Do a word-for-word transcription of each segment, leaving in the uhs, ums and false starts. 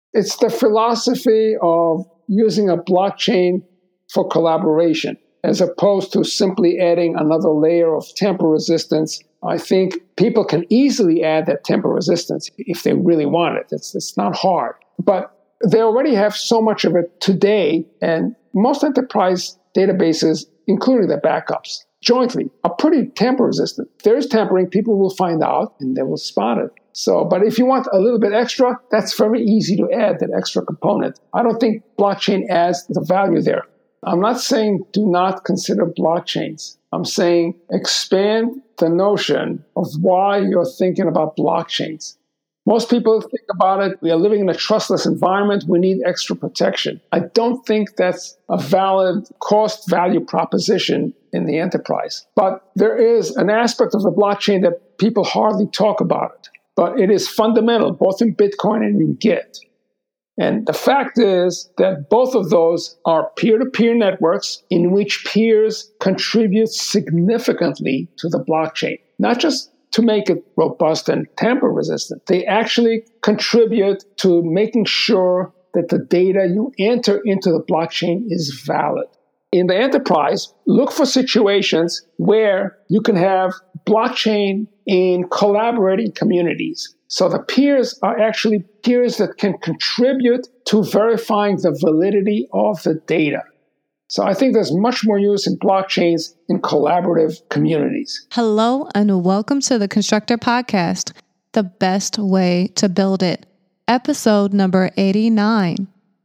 It's the philosophy of using a blockchain for collaboration, as opposed to simply adding another layer of tamper resistance. I think people can easily add that tamper resistance if they really want it. It's, it's not hard. But they already have so much of it today, and most enterprise databases, including their backups, jointly are pretty tamper resistant. If there is tampering, people will find out and they will spot it. So, but if you want a little bit extra, that's very easy to add that extra component. I don't think blockchain adds the value there. I'm not saying do not consider blockchains. I'm saying expand the notion of why you're thinking about blockchains. Most people think about it, we are living in a trustless environment, we need extra protection. I don't think that's a valid cost-value proposition in the enterprise. But there is an aspect of the blockchain that people hardly talk about it. But it is fundamental, both in Bitcoin and in Git. And the fact is that both of those are peer-to-peer networks in which peers contribute significantly to the blockchain. Not just to make it robust and tamper-resistant. They actually contribute to making sure that the data you enter into the blockchain is valid. In the enterprise, look for situations where you can have blockchain in collaborating communities. So the peers are actually peers that can contribute to verifying the validity of the data. So I think there's much more use in blockchains in collaborative communities. Hello and welcome to the Constructor Podcast, the best way to build it, episode number eighty-nine.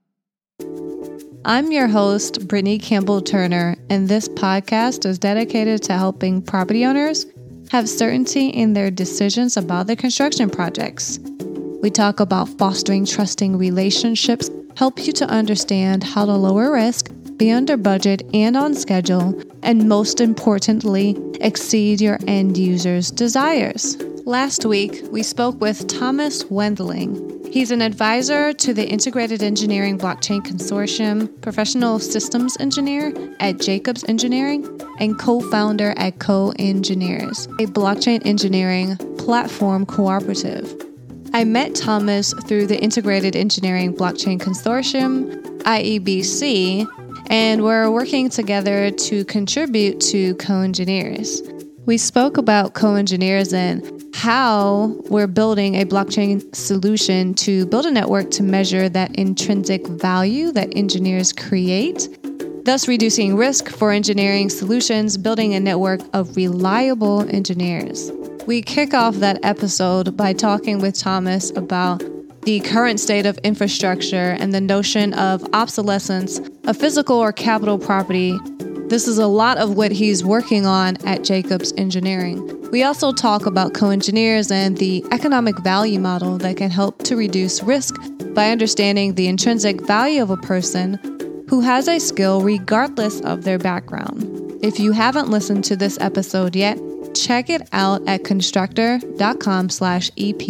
I'm your host, Brittany Campbell Turner, and this podcast is dedicated to helping property owners have certainty in their decisions about their construction projects. We talk about fostering trusting relationships, help you to understand how to lower risk, be under budget and on schedule, and most importantly, exceed your end users' desires. Last week, we spoke with Thomas Wendling. He's an advisor to the Integrated Engineering Blockchain Consortium, professional systems engineer at Jacobs Engineering, and co-founder at Co-Engineers, a blockchain engineering platform cooperative. I met Thomas through the Integrated Engineering Blockchain Consortium, I E B C, and we're working together to contribute to Co-Engineers. We spoke about Co-Engineers and how we're building a blockchain solution to build a network to measure that intrinsic value that engineers create, thus reducing risk for engineering solutions, building a network of reliable engineers. We kick off that episode by talking with Thomas about the current state of infrastructure and the notion of obsolescence of physical or capital property. This is a lot of what he's working on at Jacobs Engineering. We also talk about co-engineers and the economic value model that can help to reduce risk by understanding the intrinsic value of a person who has a skill regardless of their background. If you haven't listened to this episode yet, check it out at constructor.com slash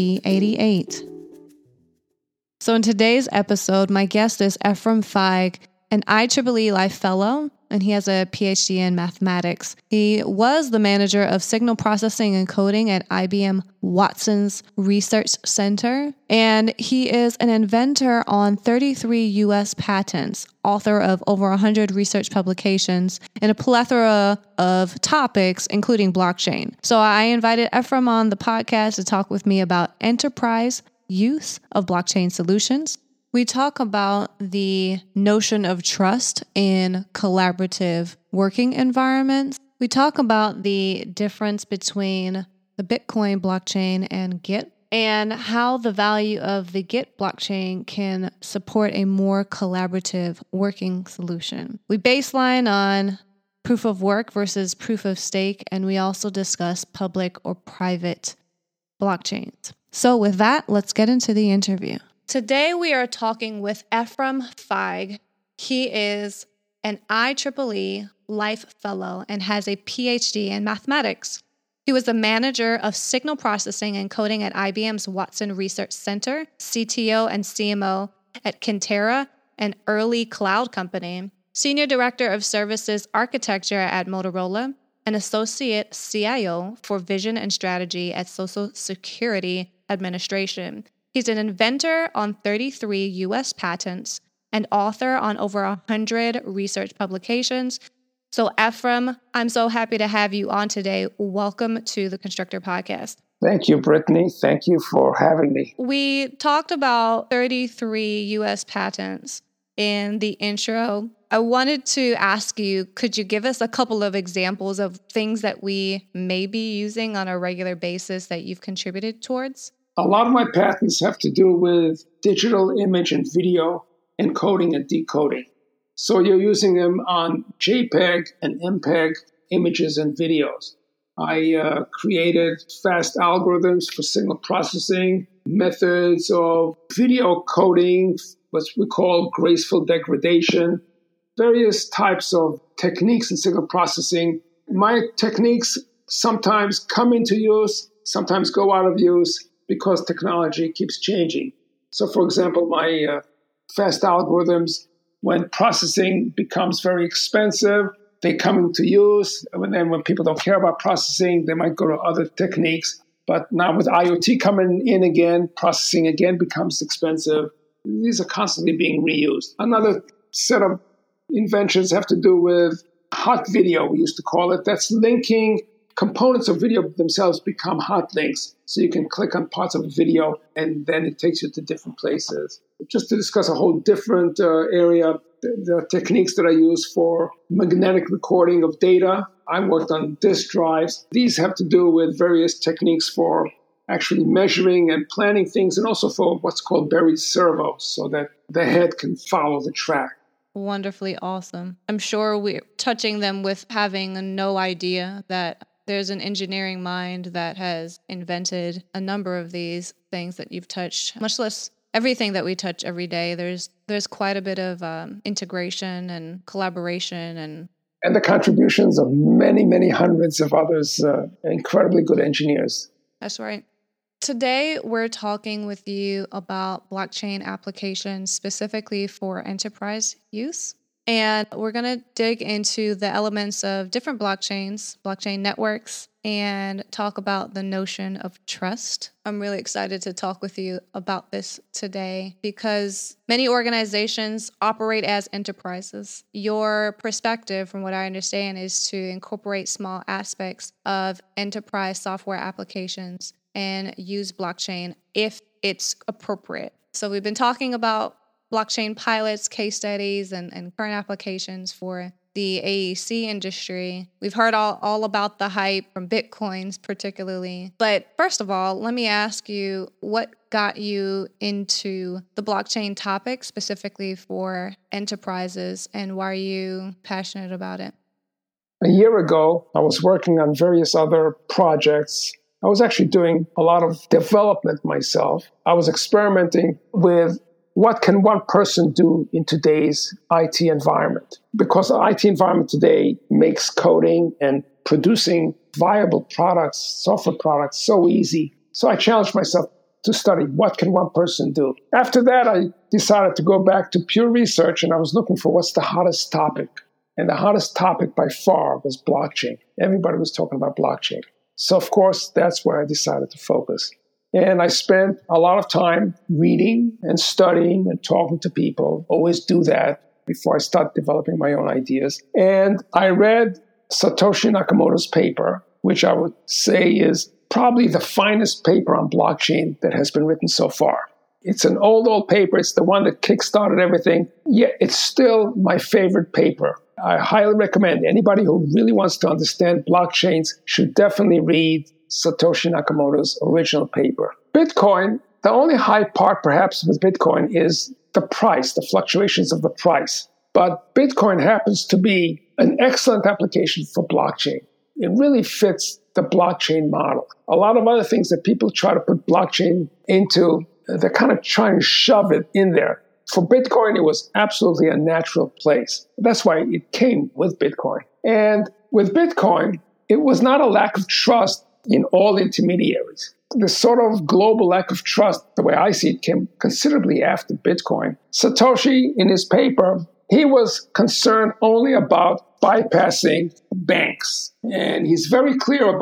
EP88. So in today's episode, my guest is Efrem Feig, an I triple E Life Fellow, and he has a P H D in mathematics. He was the manager of signal processing and coding at I B M Watson's Research Center, and he is an inventor on thirty-three U S patents, author of over one hundred research publications, and a plethora of topics, including blockchain. So I invited Efrem on the podcast to talk with me about enterprise use of blockchain solutions. We talk about the notion of trust in collaborative working environments. We talk about the difference between the Bitcoin blockchain and Git and how the value of the Git blockchain can support a more collaborative working solution. We baseline on proof of work versus proof of stake, and we also discuss public or private blockchains. So with that, let's get into the interview. Today we are talking with Efrem Feig. He is an I triple E Life Fellow and has a P H D in mathematics. He was the manager of signal processing and coding at I B M's Watson Research Center, C T O and C M O at Kintera, an early cloud company, senior director of services architecture at Motorola, an associate C I O for vision and strategy at Social Security Administration. He's an inventor on thirty-three U S patents and author on over one hundred research publications. So Ephraim, I'm so happy to have you on today. Welcome to the Constructor Podcast. Thank you, Brittany. Thank you for having me. We talked about thirty-three U S patents in the intro. I wanted to ask you, could you give us a couple of examples of things that we may be using on a regular basis that you've contributed towards? A lot of my patents have to do with digital image and video encoding and decoding. So you're using them on JPEG and MPEG images and videos. I uh, created fast algorithms for signal processing, methods of video coding, what we call graceful degradation, various types of techniques in signal processing. My techniques sometimes come into use, sometimes go out of use because technology keeps changing. So, for example, my uh, fast algorithms, when processing becomes very expensive, they come into use. And then when people don't care about processing, they might go to other techniques. But now with IoT coming in again, processing again becomes expensive. These are constantly being reused. Another set of inventions have to do with hot video, we used to call it. That's linking components of video themselves become hot links. So you can click on parts of a video and then it takes you to different places. Just to discuss a whole different uh, area, the, the techniques that I use for magnetic recording of data. I worked on disk drives. These have to do with various techniques for actually measuring and planning things, and also for what's called buried servos, so that the head can follow the track. Wonderfully awesome. I'm sure we're touching them with having no idea that there's an engineering mind that has invented a number of these things that you've touched, much less everything that we touch every day. There's there's quite a bit of um, integration and collaboration and and the contributions of many, many hundreds of others, uh, incredibly good engineers. That's right. Today, we're talking with you about blockchain applications specifically for enterprise use. And we're going to dig into the elements of different blockchains, blockchain networks, and talk about the notion of trust. I'm really excited to talk with you about this today because many organizations operate as enterprises. Your perspective, from what I understand, is to incorporate small aspects of enterprise software applications and use blockchain if it's appropriate. So we've been talking about blockchain pilots, case studies, and, and current applications for the A E C industry. We've heard all, all about the hype from Bitcoins particularly. But first of all, let me ask you, what got you into the blockchain topic specifically for enterprises, and why are you passionate about it? A year ago, I was working on various other projects. I was actually doing a lot of development myself. I was experimenting with what can one person do in today's I T environment? Because the I T environment today makes coding and producing viable products, software products, so easy. So I challenged myself to study what can one person do. After that, I decided to go back to pure research, and I was looking for what's the hottest topic. And the hottest topic by far was blockchain. Everybody was talking about blockchain. So, of course, that's where I decided to focus. And I spent a lot of time reading and studying and talking to people. Always do that before I start developing my own ideas. And I read Satoshi Nakamoto's paper, which I would say is probably the finest paper on blockchain that has been written so far. It's an old, old paper. It's the one that kickstarted everything. Yet it's still my favorite paper. I highly recommend anybody who really wants to understand blockchains should definitely read Satoshi Nakamoto's original paper. Bitcoin, the only high part perhaps with Bitcoin is the price, the fluctuations of the price. But Bitcoin happens to be an excellent application for blockchain. It really fits the blockchain model. A lot of other things that people try to put blockchain into, they're kind of trying to shove it in there. For Bitcoin, it was absolutely a natural place. That's why it came with Bitcoin. And with Bitcoin, it was not a lack of trust in all intermediaries. The sort of global lack of trust, the way I see it, came considerably after Bitcoin. Satoshi, in his paper, he was concerned only about bypassing banks. And he's very clear about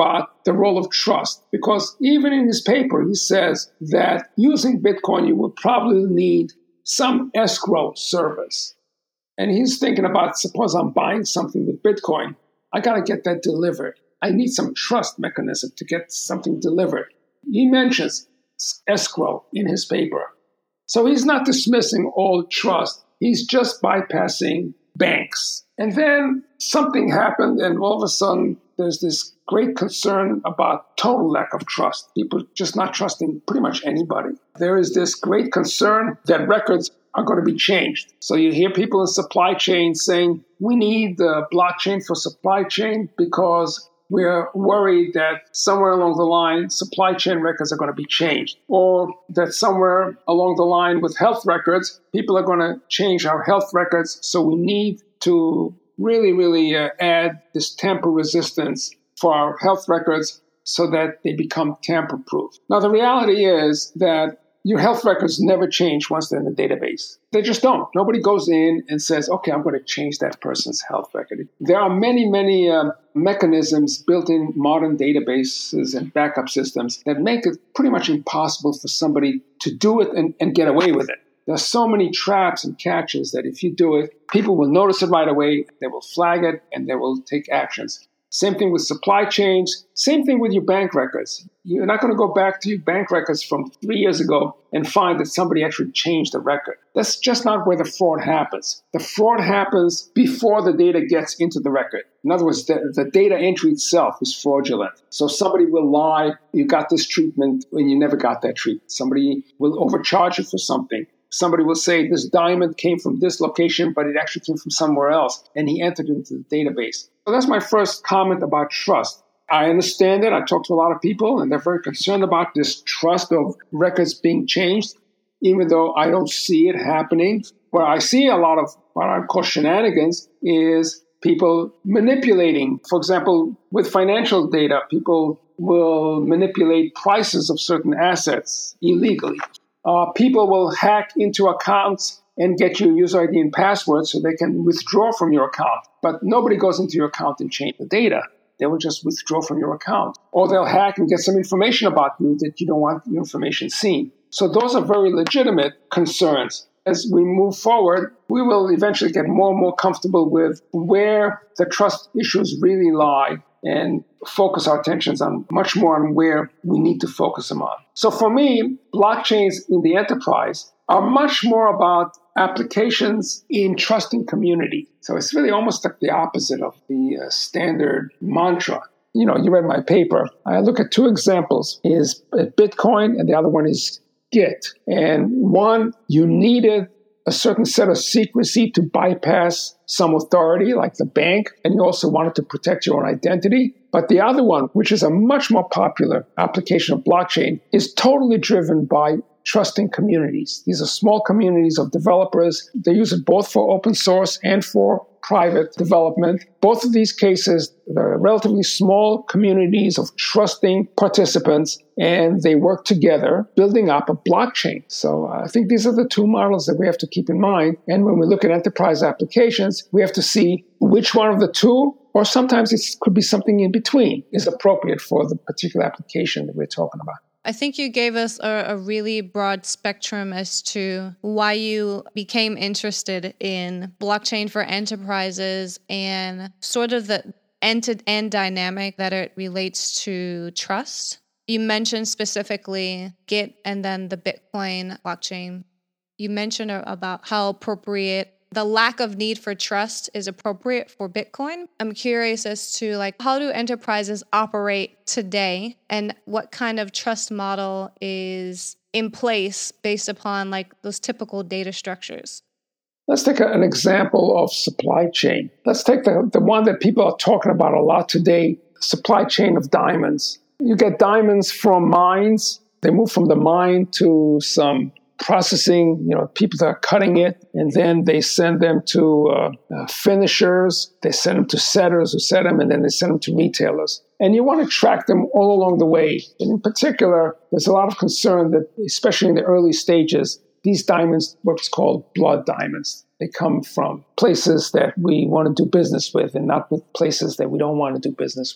the role of trust, because even in his paper, he says that using Bitcoin, you will probably need some escrow service. And he's thinking about, suppose I'm buying something with Bitcoin, I got to get that delivered. I need some trust mechanism to get something delivered. He mentions escrow in his paper. So he's not dismissing all trust. He's just bypassing banks. And then something happened, and all of a sudden, there's this great concern about total lack of trust. People just not trusting pretty much anybody. There is this great concern that records are going to be changed. So you hear people in supply chain saying, we need the blockchain for supply chain because we're worried that somewhere along the line, supply chain records are going to be changed. Or that somewhere along the line with health records, people are going to change our health records. So we need to really, really uh, add this tamper resistance for our health records so that they become tamper-proof. Now, the reality is that your health records never change once they're in the database. They just don't. Nobody goes in and says, okay, I'm going to change that person's health record. There are many, many uh, mechanisms built in modern databases and backup systems that make it pretty much impossible for somebody to do it and, and get away with it. There's so many traps and catches that if you do it, people will notice it right away, they will flag it, and they will take actions. Same thing with supply chains. Same thing with your bank records. You're not going to go back to your bank records from three years ago and find that somebody actually changed the record. That's just not where the fraud happens. The fraud happens before the data gets into the record. In other words, the, the data entry itself is fraudulent. So somebody will lie, you got this treatment when you never got that treatment. Somebody will overcharge you for something. Somebody will say this diamond came from this location, but it actually came from somewhere else, and he entered into the database. So that's my first comment about trust. I understand it. I talk to a lot of people, and they're very concerned about this trust of records being changed, even though I don't see it happening. Where I see a lot of what I call shenanigans is people manipulating. For example, with financial data, people will manipulate prices of certain assets illegally. Uh, people will hack into accounts and get your user I D and password so they can withdraw from your account. But nobody goes into your account and change the data. They will just withdraw from your account. Or they'll hack and get some information about you that you don't want your information seen. So those are very legitimate concerns. As we move forward, we will eventually get more and more comfortable with where the trust issues really lie and focus our attentions on much more on where we need to focus them on. So for me, blockchains in the enterprise are much more about applications in trusting community. So it's really almost like the opposite of the uh, standard mantra. You know, you read my paper. I look at two examples, is Bitcoin and the other one is Git. And one, you needed a certain set of secrecy to bypass some authority like the bank, and you also wanted to protect your own identity. But the other one, which is a much more popular application of blockchain, is totally driven by trusting communities. These are small communities of developers. They use it both for open source and for private development. Both of these cases, they're relatively small communities of trusting participants, and they work together, building up a blockchain. So uh, I think these are the two models that we have to keep in mind. And when we look at enterprise applications, we have to see which one of the two, or sometimes it could be something in between, is appropriate for the particular application that we're talking about. I think you gave us a, a really broad spectrum as to why you became interested in blockchain for enterprises and sort of the end-to-end dynamic that it relates to trust. You mentioned specifically Git and then the Bitcoin blockchain. You mentioned about how appropriate the lack of need for trust is appropriate for Bitcoin. I'm curious as to like how do enterprises operate today and what kind of trust model is in place based upon like those typical data structures. Let's take a, an example of supply chain. Let's take the, the one that people are talking about a lot today, supply chain of diamonds. You get diamonds from mines. They move from the mine to some processing, you know, people that are cutting it, and then they send them to uh, uh, finishers, they send them to setters who set them, and then they send them to retailers. And you want to track them all along the way. And in particular, there's a lot of concern that, especially in the early stages, these diamonds, what's called blood diamonds, they come from places that we want to do business with and not with places that we don't want to do business with.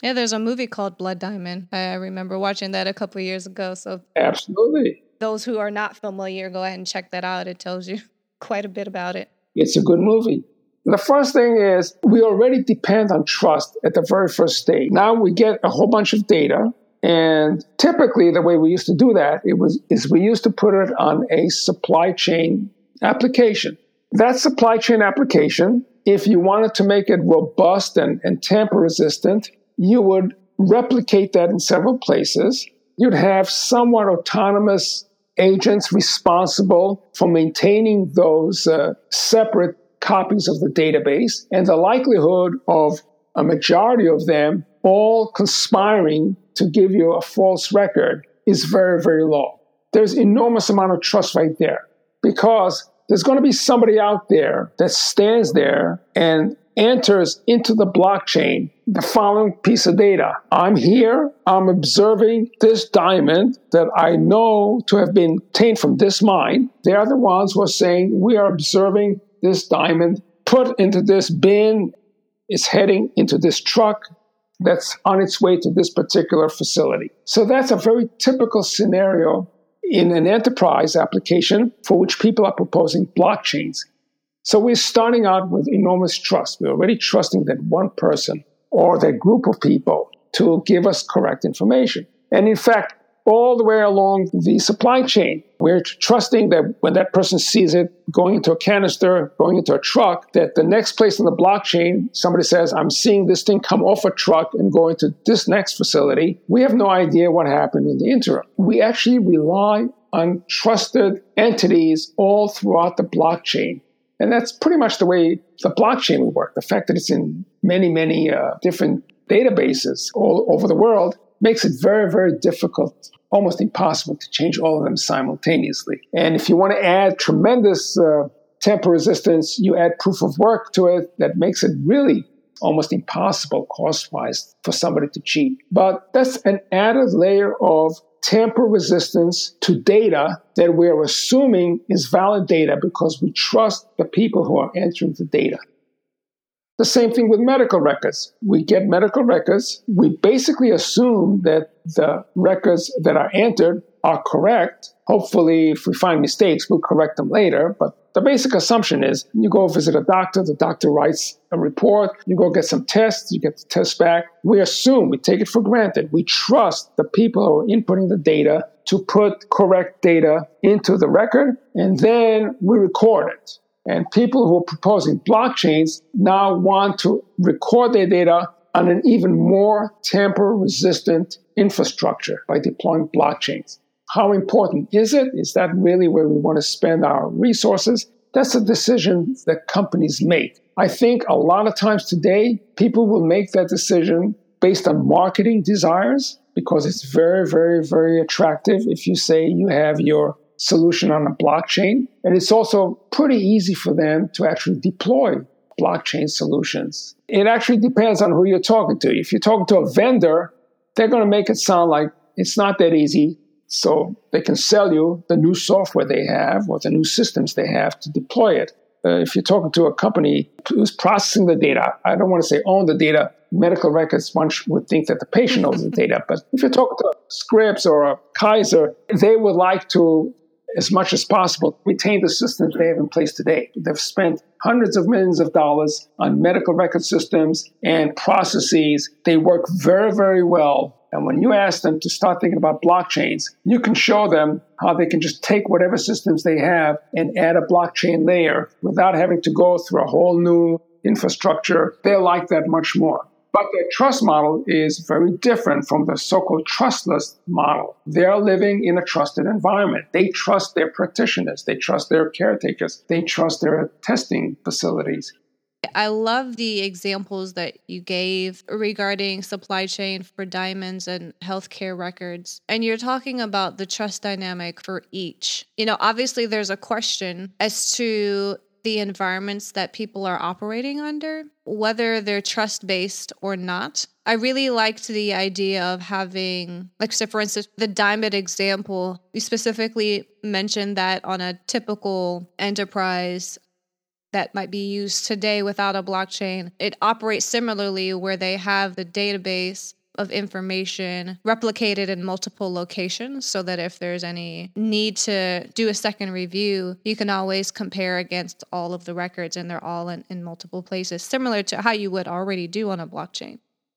Yeah, there's a movie called Blood Diamond. I remember watching that a couple of years ago. So Absolutely. Those who are not familiar, go ahead and check that out. It tells you quite a bit about it. It's a good movie. The first thing is we already depend on trust at the very first stage. Now we get a whole bunch of data. And typically the way we used to do that it was is we used to put it on a supply chain application. That supply chain application, if you wanted to make it robust and, and tamper resistant, you would replicate that in several places. You'd have somewhat autonomous agents responsible for maintaining those uh, separate copies of the database, and the likelihood of a majority of them all conspiring to give you a false record is very, very low. There's enormous amount of trust right there because there's going to be somebody out there that stands there and enters into the blockchain the following piece of data. I'm here, I'm observing this diamond that I know to have been obtained from this mine. They are the ones who are saying, we are observing this diamond put into this bin, is heading into this truck that's on its way to this particular facility. So that's a very typical scenario in an enterprise application for which people are proposing blockchains. So we're starting out with enormous trust. We're already trusting that one person or that group of people to give us correct information. And in fact, all the way along the supply chain, we're trusting that when that person sees it going into a canister, going into a truck, that the next place on the blockchain, somebody says, I'm seeing this thing come off a truck and go into this next facility. We have no idea what happened in the interim. We actually rely on trusted entities all throughout the blockchain. And that's pretty much the way the blockchain will work. The fact that it's in many, many uh, different databases all over the world makes it very, very difficult, almost impossible to change all of them simultaneously. And if you want to add tremendous uh, tamper resistance, you add proof of work to it that makes it really almost impossible cost-wise for somebody to cheat. But that's an added layer of tamper resistance to data that we're assuming is valid data because we trust the people who are entering the data. The same thing with medical records. We get medical records. We basically assume that the records that are entered are correct. Hopefully, if we find mistakes, we'll correct them later. But the basic assumption is you go visit a doctor, the doctor writes a report, you go get some tests, you get the tests back. We assume, we take it for granted. We trust the people who are inputting the data to put correct data into the record, and then we record it. And people who are proposing blockchains now want to record their data on an even more tamper-resistant infrastructure by deploying blockchains. How important is it? Is that really where we want to spend our resources? That's a decision that companies make. I think a lot of times today, people will make that decision based on marketing desires because it's very, very, very attractive if you say you have your solution on a blockchain. And it's also pretty easy for them to actually deploy blockchain solutions. It actually depends on who you're talking to. If you're talking to a vendor, they're going to make it sound like it's not that easy. So they can sell you the new software they have or the new systems they have to deploy it. Uh, if you're talking to a company who's processing the data, I don't want to say own the data. Medical records, one would think that the patient owns the data. But if you're talking to a Scripps or a Kaiser, they would like to, as much as possible, retain the systems they have in place today. They've spent hundreds of millions of dollars on medical record systems and processes. They work very, very well. And when you ask them to start thinking about blockchains, you can show them how they can just take whatever systems they have and add a blockchain layer without having to go through a whole new infrastructure. They like that much more. But their trust model is very different from the so-called trustless model. They're living in a trusted environment. They trust their practitioners. They trust their caretakers. They trust their testing facilities. I love the examples that you gave regarding supply chain for diamonds and healthcare records. And you're talking about the trust dynamic for each. You know, obviously there's a question as to the environments that people are operating under, whether they're trust-based or not. I really liked the idea of having, like, so for instance, the diamond example, you specifically mentioned that on a typical enterprise, that might be used today without a blockchain. It operates similarly where they have the database of information replicated in multiple locations so that if there's any need to do a second review, you can always compare against all of the records and they're all in, in multiple places, similar to how you would already do on a blockchain.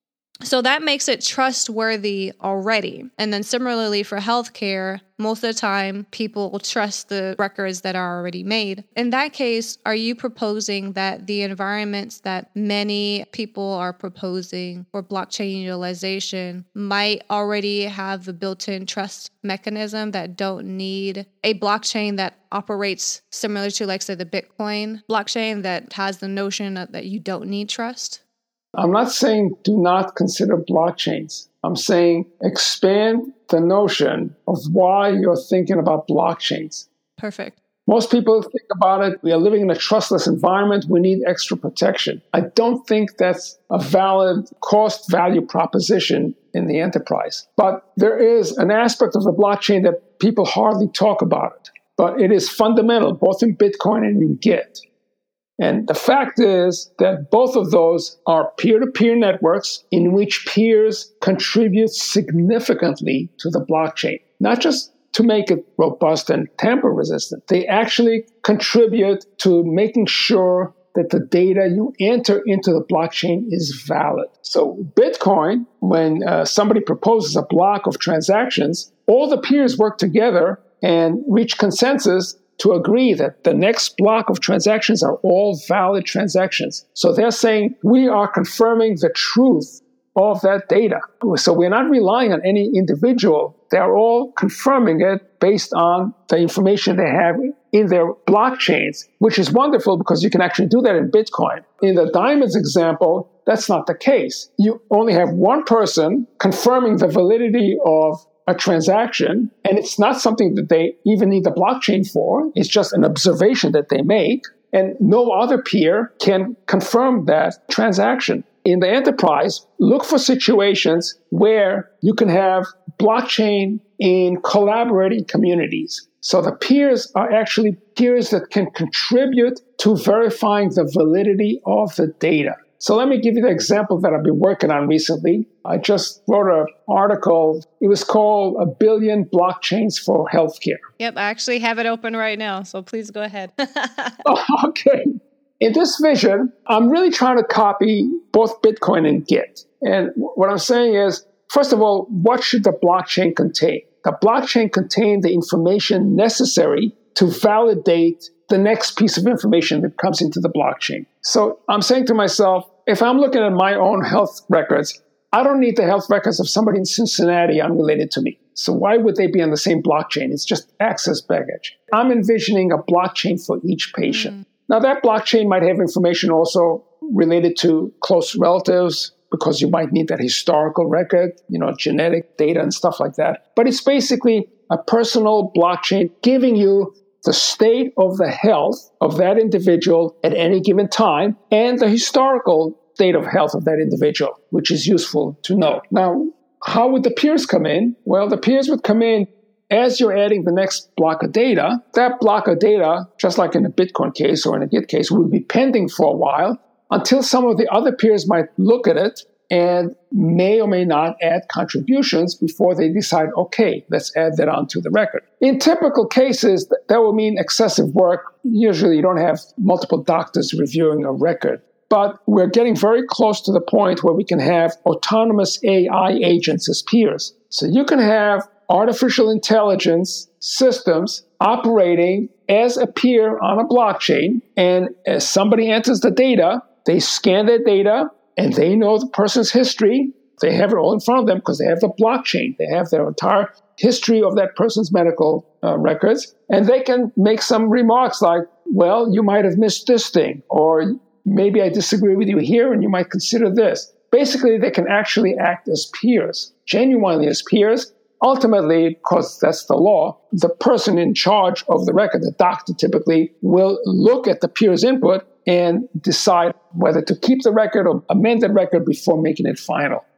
So that makes it trustworthy already. And then similarly for healthcare, most of the time people will trust the records that are already made. In that case, are you proposing that the environments that many people are proposing for blockchain utilization might already have the built-in trust mechanism that don't need a blockchain that operates similar to, like, say, the Bitcoin blockchain that has the notion that, that you don't need trust? I'm not saying do not consider blockchains. I'm saying expand the notion of why you're thinking about blockchains. Perfect. Most people think about it, we are living in a trustless environment, we need extra protection. I don't think that's a valid cost-value proposition in the enterprise. But there is an aspect of the blockchain that people hardly talk about it. But it is fundamental, both in Bitcoin and in Git. And the fact is that both of those are peer-to-peer networks in which peers contribute significantly to the blockchain, not just to make it robust and tamper-resistant. They actually contribute to making sure that the data you enter into the blockchain is valid. So Bitcoin, when uh, somebody proposes a block of transactions, all the peers work together and reach consensus to agree that the next block of transactions are all valid transactions. So they're saying we are confirming the truth of that data. So we're not relying on any individual. They're all confirming it based on the information they have in their blockchains, which is wonderful because you can actually do that in Bitcoin. In the diamonds example, that's not the case. You only have one person confirming the validity of a transaction, and it's not something that they even need the blockchain for. It's just an observation that they make, and no other peer can confirm that transaction. In the enterprise, look for situations where you can have blockchain in collaborating communities. So the peers are actually peers that can contribute to verifying the validity of the data. So let me give you the example that I've been working on recently. I just wrote an article. It was called A Billion Blockchains for Healthcare. Yep, I actually have it open right now, so please go ahead. Oh, okay. In this vision, I'm really trying to copy both Bitcoin and Git. And what I'm saying is, first of all, what should the blockchain contain? The blockchain contains the information necessary to validate the next piece of information that comes into the blockchain. So I'm saying to myself, if I'm looking at my own health records, I don't need the health records of somebody in Cincinnati unrelated to me. So why would they be on the same blockchain? It's just access baggage. I'm envisioning a blockchain for each patient. Mm. Now, that blockchain might have information also related to close relatives, because you might need that historical record, you know, genetic data and stuff like that. But it's basically a personal blockchain giving you the state of the health of that individual at any given time and the historical state of health of that individual, which is useful to know. Now, how would the peers come in? Well, the peers would come in as you're adding the next block of data. That block of data, just like in a Bitcoin case or in a Git case, would be pending for a while until some of the other peers might look at it and may or may not add contributions before they decide, okay, let's add that onto the record. In typical cases, that will mean excessive work. Usually you don't have multiple doctors reviewing a record. But we're getting very close to the point where we can have autonomous A I agents as peers. So you can have artificial intelligence systems operating as a peer on a blockchain, and as somebody enters the data, they scan their data, and they know the person's history. They have it all in front of them because they have the blockchain. They have their entire history of that person's medical uh, records. And they can make some remarks like, well, you might have missed this thing, or maybe I disagree with you here and you might consider this. Basically, they can actually act as peers, genuinely as peers. Ultimately, because that's the law, the person in charge of the record, the doctor typically, will look at the peer's input and decide whether to keep the record or amend the record before making it final.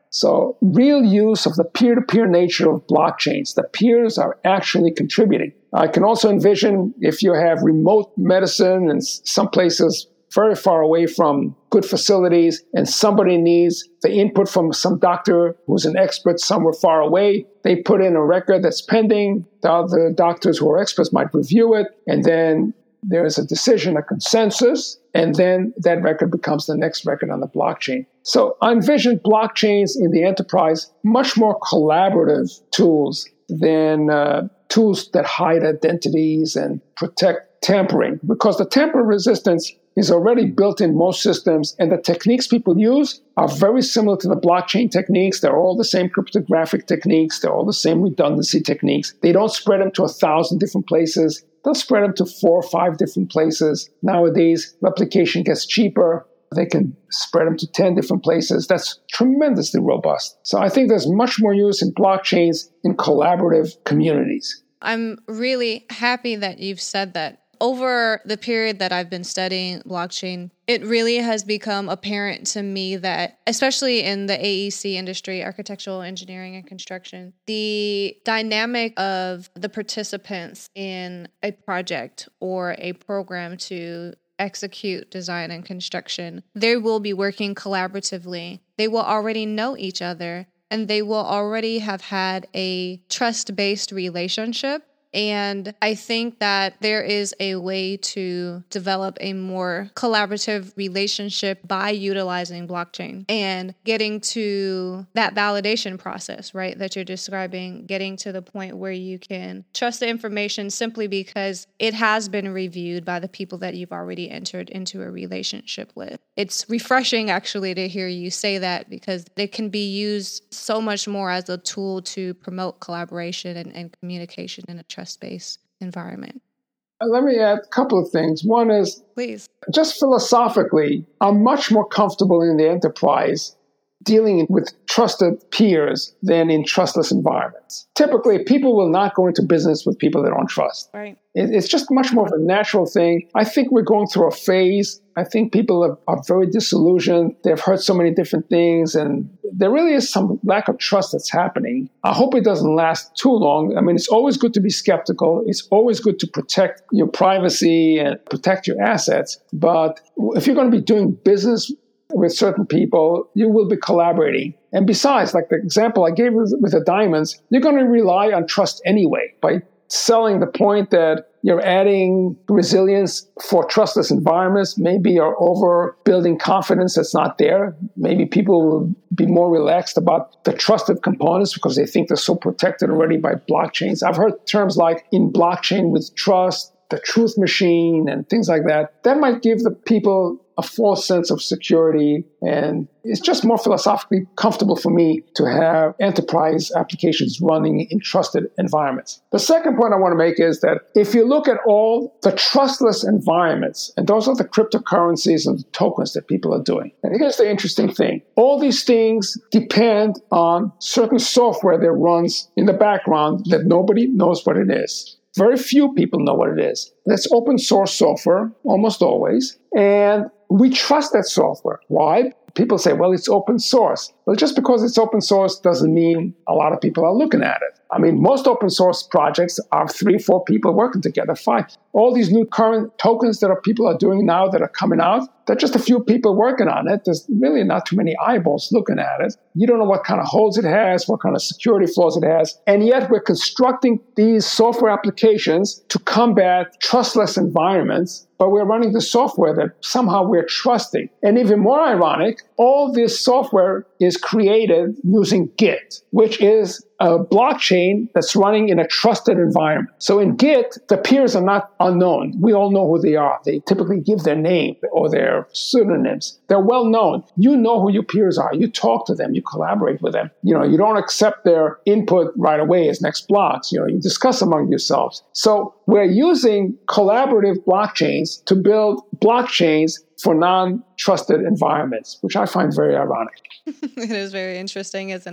So real use of the peer-to-peer nature of blockchains. The peers are actually contributing. I can also envision if you have remote medicine in some places very far away from good facilities and somebody needs the input from some doctor who's an expert somewhere far away, they put in a record that's pending. The other doctors who are experts might review it, and then there's a decision, a consensus, and then that record becomes the next record on the blockchain. So I envision blockchains in the enterprise much more collaborative tools than uh, tools that hide identities and protect tampering, because the tamper resistance is already built in most systems, and the techniques people use are very similar to the blockchain techniques. They're all the same cryptographic techniques. They're all the same redundancy techniques. They don't spread them to a thousand different places. They'll spread them to four or five different places. Nowadays, replication gets cheaper. They can spread them to ten different places. That's tremendously robust. So I think there's much more use in blockchains in collaborative communities. I'm really happy that you've said that. Over the period that I've been studying blockchain, it really has become apparent to me that, especially in the A E C industry, architectural engineering and construction, the dynamic of the participants in a project or a program to execute design and construction, they will be working collaboratively. They will already know each other, and they will already have had a trust-based relationship. And I think that there is a way to develop a more collaborative relationship by utilizing blockchain and getting to that validation process, right, that you're describing, getting to the point where you can trust the information simply because it has been reviewed by the people that you've already entered into a relationship with. It's refreshing, actually, to hear you say that, because it can be used so much more as a tool to promote collaboration and, and communication in a trust-based environment. Let me add a couple of things. One is, please, just philosophically, I'm much more comfortable in the enterprise dealing with trusted peers than in trustless environments. Typically, people will not go into business with people they don't trust. Right. It, it's just much more of a natural thing. I think we're going through a phase. I think people are, are very disillusioned. They've heard so many different things, and there really is some lack of trust that's happening. I hope it doesn't last too long. I mean, it's always good to be skeptical. It's always good to protect your privacy and protect your assets. But if you're going to be doing business with certain people, you will be collaborating. And besides, like the example I gave with, with the diamonds, you're going to rely on trust anyway by selling the point that you're adding resilience for trustless environments. Maybe you're overbuilding confidence that's not there. Maybe people will be more relaxed about the trusted components because they think they're so protected already by blockchains. I've heard terms like in blockchain with trust, the truth machine, and things like that. That might give the people a false sense of security, and it's just more philosophically comfortable for me to have enterprise applications running in trusted environments. The second point I want to make is that if you look at all the trustless environments, and those are the cryptocurrencies and the tokens that people are doing, and here's the interesting thing. All these things depend on certain software that runs in the background that nobody knows what it is. Very few people know what it is. That's open source software, almost always. And we trust that software. Why? People say, well, it's open source. Well, just because it's open source doesn't mean a lot of people are looking at it. I mean, most open source projects are three, four people working together. Fine. All these new current tokens that are people are doing now that are coming out, they're just a few people working on it. There's really not too many eyeballs looking at it. You don't know what kind of holes it has, what kind of security flaws it has. And yet we're constructing these software applications to combat trustless environments, but we're running the software that somehow we're trusting. And even more ironic, all this software is created using Git, which is a blockchain that's running in a trusted environment. So in Git, the peers are not unknown. We all know who they are. They typically give their name or their pseudonyms. They're well known. You know who your peers are. You talk to them. You collaborate with them. You know, you don't accept their input right away as next blocks. You know, you discuss among yourselves. So we're using collaborative blockchains to build blockchains for non-trusted environments, which I find very ironic. It is very interesting, isn't it?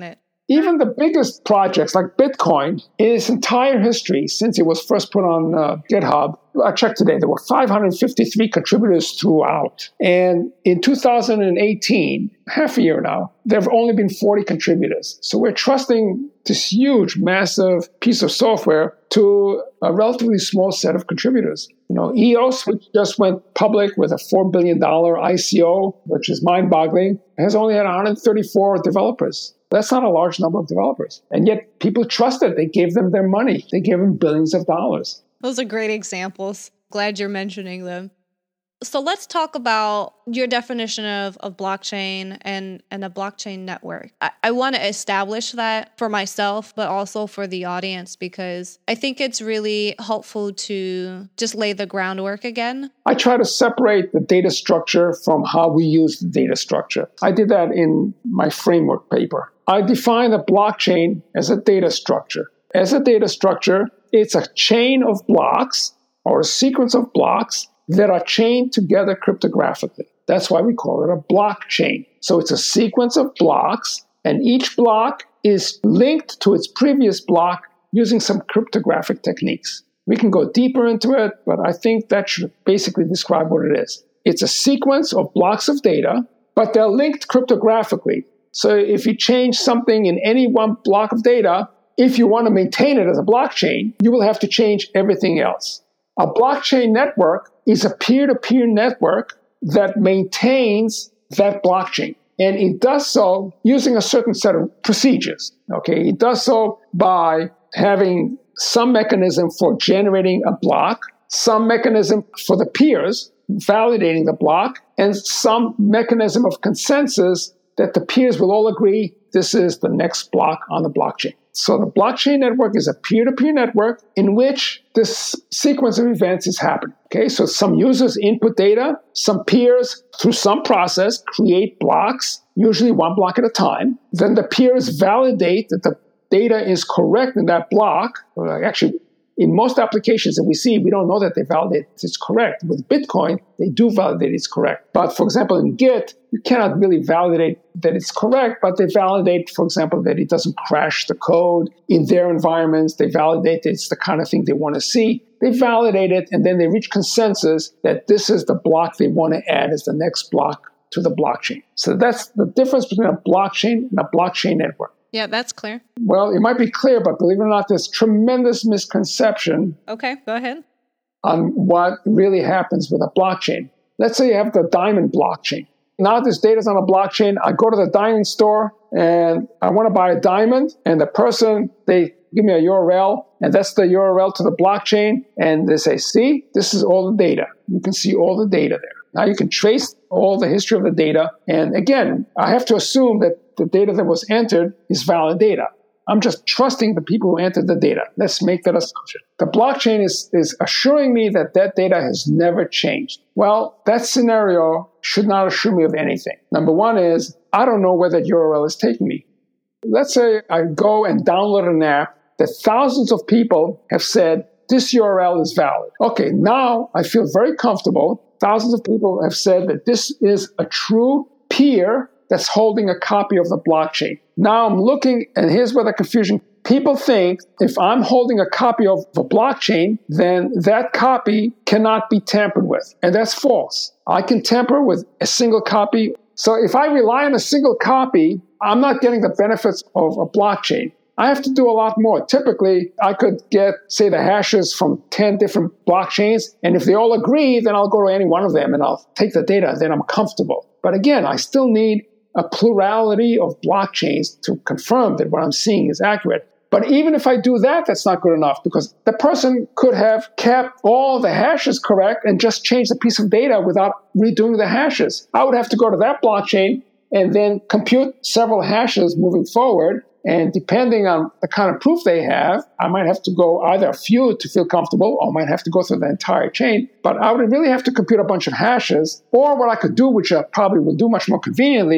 Even the biggest projects like Bitcoin, in its entire history, since it was first put on uh, GitHub, I checked today, there were five hundred fifty-three contributors throughout. And in two thousand eighteen, half a year now, there have only been forty contributors. So we're trusting this huge, massive piece of software to a relatively small set of contributors. You know, E O S, which just went public with a four billion dollars I C O, which is mind-boggling, has only had one hundred thirty-four developers. That's not a large number of developers. And yet people trusted. They gave them their money. They gave them billions of dollars. Those are great examples. Glad you're mentioning them. So let's talk about your definition of, of blockchain and, and a blockchain network. I, I want to establish that for myself, but also for the audience, because I think it's really helpful to just lay the groundwork again. I try to separate the data structure from how we use the data structure. I did that in my framework paper. I define a blockchain as a data structure. As a data structure, it's a chain of blocks or a sequence of blocks that are chained together cryptographically. That's why we call it a blockchain. So it's a sequence of blocks, and each block is linked to its previous block using some cryptographic techniques. We can go deeper into it, but I think that should basically describe what it is. It's a sequence of blocks of data, but they're linked cryptographically. So if you change something in any one block of data, if you want to maintain it as a blockchain, you will have to change everything else. A blockchain network is a peer-to-peer network that maintains that blockchain. And it does so using a certain set of procedures. Okay, it does so by having some mechanism for generating a block, some mechanism for the peers validating the block, and some mechanism of consensus that the peers will all agree this is the next block on the blockchain. So the blockchain network is a peer-to-peer network in which this sequence of events is happening. Okay, so some users input data, some peers, through some process, create blocks, usually one block at a time. Then the peers validate that the data is correct in that block. Actually, in most applications that we see, we don't know that they validate it's correct. With Bitcoin, they do validate it's correct. But for example, in Git, you cannot really validate that it's correct, but they validate, for example, that it doesn't crash the code in their environments. They validate that it's the kind of thing they want to see. They validate it, and then they reach consensus that this is the block they want to add as the next block to the blockchain. So that's the difference between a blockchain and a blockchain network. Yeah, that's clear. Well, it might be clear, but believe it or not, there's tremendous misconception. Okay, go ahead. On what really happens with a blockchain. Let's say you have the diamond blockchain. Now this data's on a blockchain. I go to the diamond store and I want to buy a diamond, and the person, they give me a U R L, and that's the U R L to the blockchain, and they say, see, this is all the data. You can see all the data there. Now you can trace all the history of the data, and again, I have to assume that the data that was entered is valid data. I'm just trusting the people who entered the data. Let's make that assumption. The blockchain is, is assuring me that that data has never changed. Well, that scenario should not assure me of anything. Number one is, I don't know where that U R L is taking me. Let's say I go and download an app that thousands of people have said, this U R L is valid. Okay, now I feel very comfortable. Thousands of people have said that this is a true peer that's holding a copy of the blockchain. Now I'm looking, and here's where the confusion. People think if I'm holding a copy of the blockchain, then that copy cannot be tampered with. And that's false. I can tamper with a single copy. So if I rely on a single copy, I'm not getting the benefits of a blockchain. I have to do a lot more. Typically, I could get, say, the hashes from ten different blockchains, and if they all agree, then I'll go to any one of them and I'll take the data, then I'm comfortable. But again, I still need a plurality of blockchains to confirm that what I'm seeing is accurate. But even if I do that, that's not good enough, because the person could have kept all the hashes correct and just changed a piece of data without redoing the hashes. I would have to go to that blockchain and then compute several hashes moving forward. And depending on the kind of proof they have, I might have to go either a few to feel comfortable, or I might have to go through the entire chain. But I would really have to compute a bunch of hashes. Or what I could do, which I probably will do much more conveniently,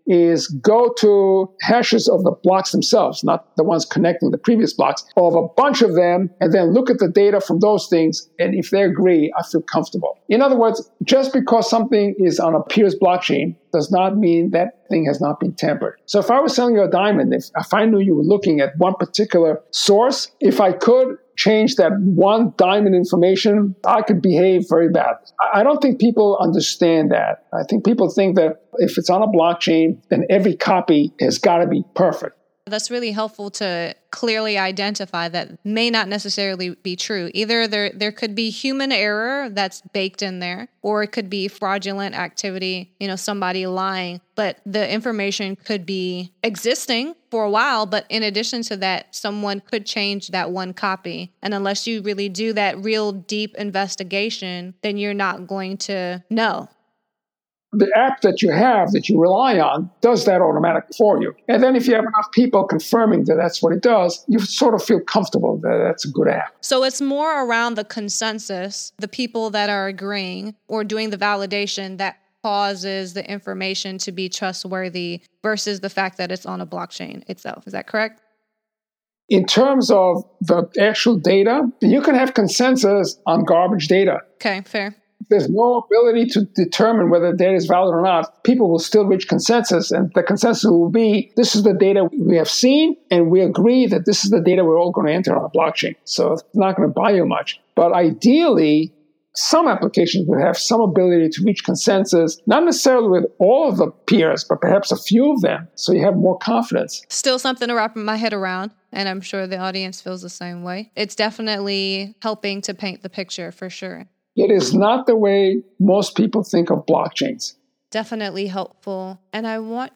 is go to hashes of the blocks themselves, not the ones connecting the previous blocks, of a bunch of them, and then look at the data from those things. And if they agree, I feel comfortable. In other words, just because something is on a peer's blockchain does not mean that thing has not been tampered. So if I was selling you a diamond, if, if I knew you were looking at one particular source, if I could change that one diamond information, I could behave very badly. I don't think people understand that. I think people think that if it's on a blockchain, then every copy has got to be perfect. That's really helpful to clearly identify that may not necessarily be true. Either there there could be human error that's baked in there, or it could be fraudulent activity, you know, somebody lying. But the information could be existing for a while, but in addition to that, someone could change that one copy. And unless you really do that real deep investigation, then you're not going to know. The app that you have, that you rely on, does that automatically for you. And then if you have enough people confirming that that's what it does, you sort of feel comfortable that that's a good app. So it's more around the consensus, the people that are agreeing or doing the validation that causes the information to be trustworthy versus the fact that it's on a blockchain itself. Is that correct? In terms of the actual data, you can have consensus on garbage data. Okay, fair. There's no ability to determine whether the data is valid or not. People will still reach consensus, and the consensus will be, this is the data we have seen, and we agree that this is the data we're all going to enter on a blockchain. So it's not going to buy you much. But ideally, some applications would have some ability to reach consensus, not necessarily with all of the peers, but perhaps a few of them, so you have more confidence. Still something to wrap my head around, and I'm sure the audience feels the same way. It's definitely helping to paint the picture for sure. It is not the way most people think of blockchains. Definitely helpful. And I want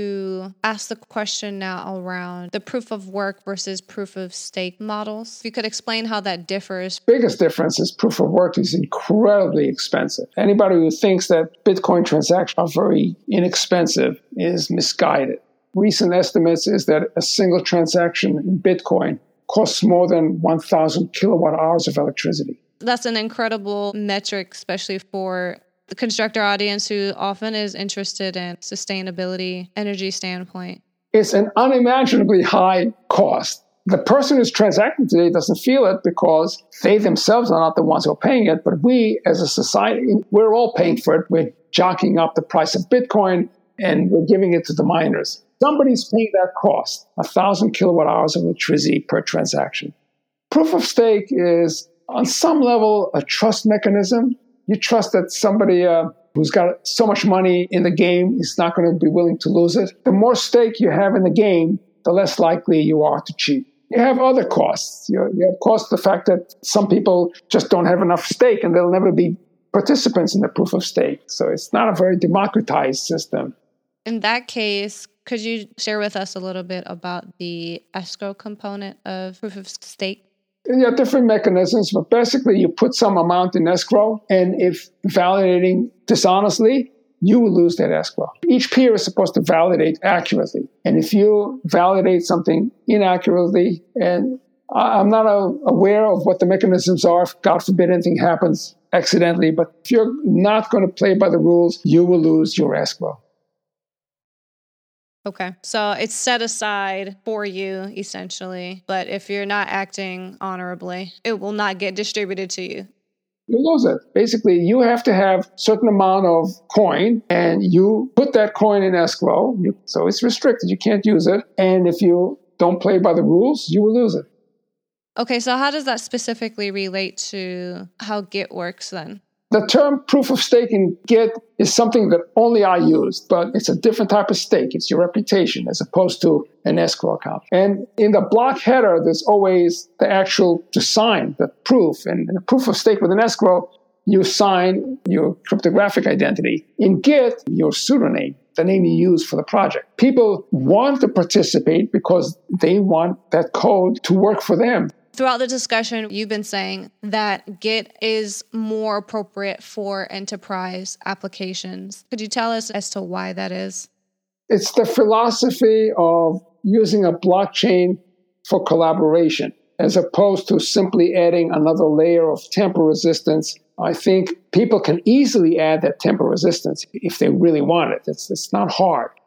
to ask the question now around the proof of work versus proof of stake models. If you could explain how that differs. Biggest difference is proof of work is incredibly expensive. Anybody who thinks that Bitcoin transactions are very inexpensive is misguided. Recent estimates is that a single transaction in Bitcoin costs more than one thousand kilowatt hours of electricity. That's an incredible metric, especially for the constructor audience who often is interested in sustainability, energy standpoint. It's an unimaginably high cost. The person who's transacting today doesn't feel it because they themselves are not the ones who are paying it, but we as a society, we're all paying for it. We're jockeying up the price of Bitcoin and we're giving it to the miners. Somebody's paying that cost, one thousand kilowatt hours of electricity per transaction. Proof of stake is on some level a trust mechanism. You trust that somebody uh, who's got so much money in the game is not going to be willing to lose it. The more stake you have in the game, the less likely you are to cheat. You have other costs. You, you have costs the fact that some people just don't have enough stake and they'll never be participants in the proof of stake. So it's not a very democratized system. In that case, could you share with us a little bit about the escrow component of proof of stake? There are different mechanisms, but basically you put some amount in escrow, and if validating dishonestly, you will lose that escrow. Each peer is supposed to validate accurately. And if you validate something inaccurately, and I'm not aware of what the mechanisms are, if God forbid anything happens accidentally, but if you're not going to play by the rules, you will lose your escrow. Okay. So it's set aside for you, essentially. But if you're not acting honorably, it will not get distributed to you. You lose it. Basically, you have to have a certain amount of coin, and you put that coin in escrow. You, so it's restricted. You can't use it. And if you don't play by the rules, you will lose it. Okay. So how does that specifically relate to how Git works then? The term proof of stake in Git is something that only I use, but it's a different type of stake. It's your reputation as opposed to an escrow account. And in the block header, there's always the actual to sign, the proof. And in a proof of stake with an escrow, you sign your cryptographic identity. In Git, your pseudonym, the name you use for the project. People want to participate because they want that code to work for them. Throughout the discussion, you've been saying that Git is more appropriate for enterprise applications. Could you tell us as to why that is? It's the philosophy of using a blockchain for collaboration, as opposed to simply adding another layer of tamper resistance. I think people can easily add that tamper resistance if they really want it. It's, it's not hard.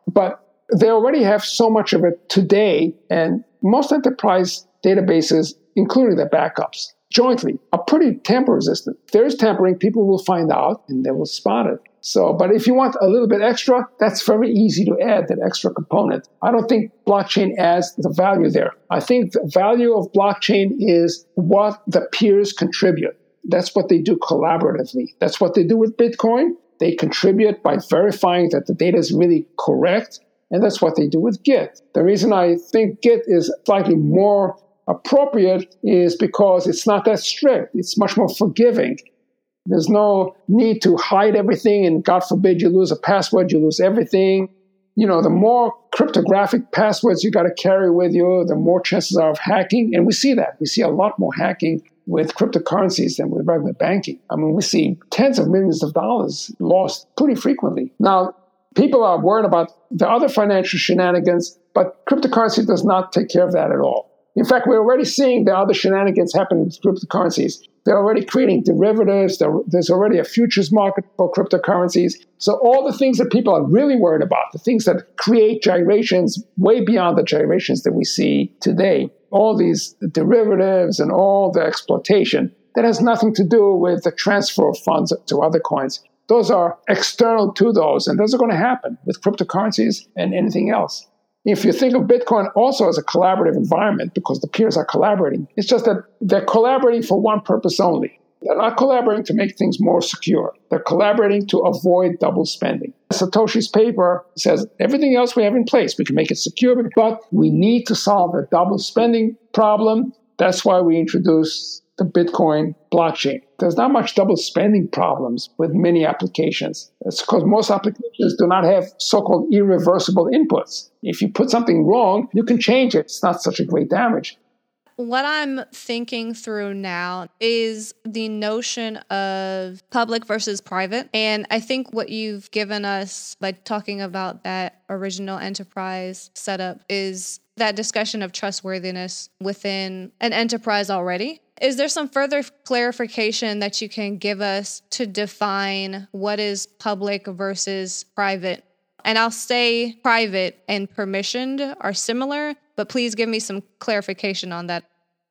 But they already have so much of it today, and most enterprise databases, including the backups, jointly are pretty tamper resistant. If there is tampering, people will find out and they will spot it. So, but if you want a little bit extra, that's very easy to add, that extra component. I don't think blockchain adds the value there. I think the value of blockchain is what the peers contribute. That's what they do collaboratively. That's what they do with Bitcoin. They contribute by verifying that the data is really correct. And that's what they do with Git. The reason I think Git is slightly more appropriate is because it's not that strict. It's much more forgiving. There's no need to hide everything, and God forbid you lose a password, you lose everything. You know, the more cryptographic passwords you got to carry with you, the more chances are of hacking. And we see that. We see a lot more hacking with cryptocurrencies than with regular banking. I mean, we see tens of millions of dollars lost pretty frequently. Now, people are worried about the other financial shenanigans, but cryptocurrency does not take care of that at all. In fact, we're already seeing the other shenanigans happen with cryptocurrencies. They're already creating derivatives. There's already a futures market for cryptocurrencies. So all the things that people are really worried about, the things that create gyrations way beyond the gyrations that we see today, all these derivatives and all the exploitation, that has nothing to do with the transfer of funds to other coins. Those are external to those, and those are going to happen with cryptocurrencies and anything else. If you think of Bitcoin also as a collaborative environment, because the peers are collaborating, it's just that they're collaborating for one purpose only. They're not collaborating to make things more secure. They're collaborating to avoid double spending. Satoshi's paper says everything else we have in place, we can make it secure, but we need to solve the double spending problem. That's why we introduced the Bitcoin blockchain. There's not much double spending problems with many applications. It's because most applications do not have so-called irreversible inputs. If you put something wrong, you can change it. It's not such a great damage. What I'm thinking through now is the notion of public versus private. And I think what you've given us by talking about that original enterprise setup is that discussion of trustworthiness within an enterprise already. Is there some further clarification that you can give us to define what is public versus private? And I'll say private and permissioned are similar, but please give me some clarification on that.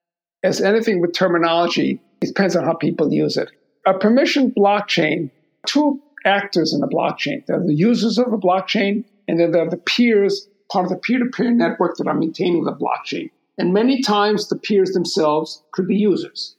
As anything with terminology, it depends on how people use it. A permissioned blockchain, two actors in the blockchain. There are the users of the blockchain, and then there are the peers, part of the peer-to-peer network that are maintaining the blockchain. And many times the peers themselves could be users.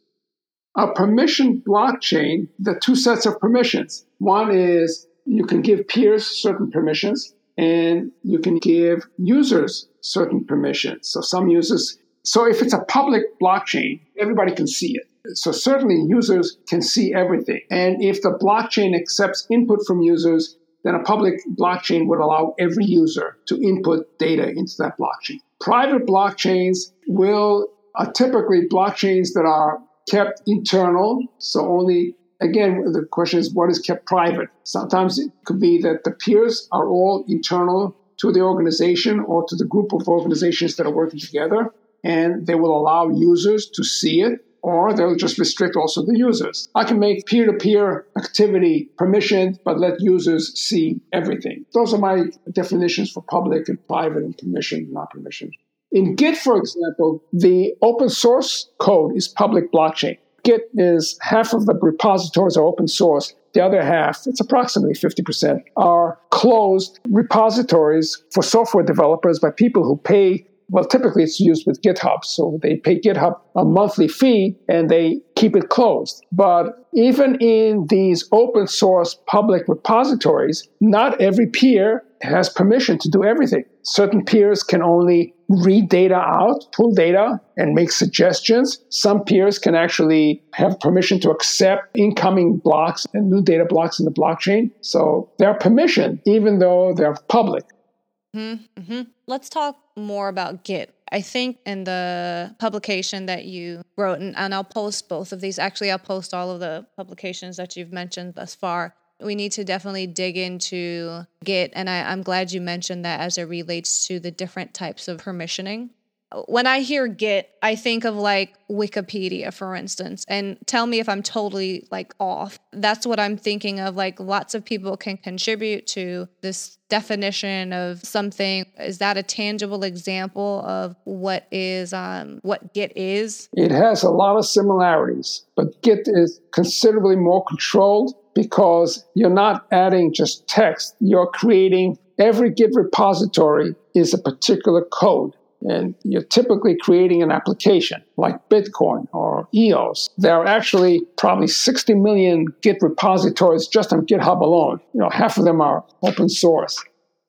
A permissioned blockchain, the two sets of permissions. One is you can give peers certain permissions, and you can give users certain permissions. So some users, so if it's a public blockchain, everybody can see it. So certainly users can see everything. And if the blockchain accepts input from users, then a public blockchain would allow every user to input data into that blockchain. Private blockchains will are typically blockchains that are kept internal. So only, again, the question is what is kept private? Sometimes it could be that the peers are all internal to the organization or to the group of organizations that are working together, and they will allow users to see it, or they'll just restrict also the users. I can make peer-to-peer activity permissioned, but let users see everything. Those are my definitions for public and private and permissioned, not permissioned. In Git, for example, the open source code is public blockchain. Git is half of the repositories are open source. The other half, it's approximately fifty percent, are closed repositories for software developers by people who pay. Well, typically it's used with GitHub. So they pay GitHub a monthly fee and they keep it closed. But even in these open source public repositories, not every peer has permission to do everything. Certain peers can only read data out, pull data, and make suggestions. Some peers can actually have permission to accept incoming blocks and new data blocks in the blockchain. So they're permissioned, even though they're public. Mm-hmm, mm-hmm. Let's talk more about Git. I think in the publication that you wrote, and, and I'll post both of these. Actually, I'll post all of the publications that you've mentioned thus far. We need to definitely dig into Git, and I, I'm glad you mentioned that as it relates to the different types of permissioning. when I hear Git, I think of like Wikipedia, for instance, and tell me if I'm totally like off. That's what I'm thinking of. Like lots of people can contribute to this definition of something. Is that a tangible example of what is um, what Git is? It has a lot of similarities, but Git is considerably more controlled because you're not adding just text. You're creating, every Git repository is a particular code. And you're typically creating an application like Bitcoin or E O S. There are actually probably sixty million Git repositories just on GitHub alone. You know, half of them are open source.